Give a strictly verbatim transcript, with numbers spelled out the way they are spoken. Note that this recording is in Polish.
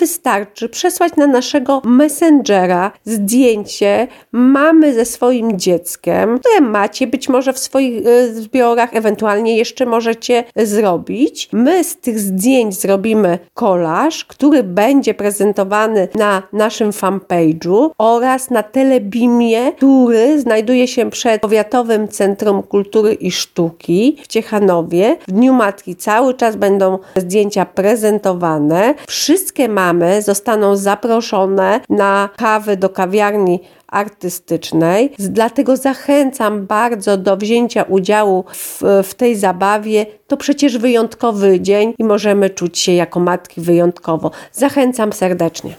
wystarczy przesłać na naszego Messengera zdjęcie mamy ze swoim dzieckiem, które macie być może w swoich y, zbiorach, ewentualnie jeszcze możecie zrobić. My z tych zdjęć zrobimy kolaż, który będzie prezentowany na naszym fanpage'u oraz na Telebimie, który znajduje się przed Powiatowym Centrum Kultury i Sztuki w Ciechanowie. W Dniu Matki cały czas będą zdjęcia prezentowane. Wszystkie mamy zostaną zaproszone na kawę do kawiarni artystycznej, dlatego zachęcam bardzo do wzięcia udziału w, w tej zabawie. To przecież wyjątkowy dzień i możemy czuć się jako matki wyjątkowo. Zachęcam serdecznie.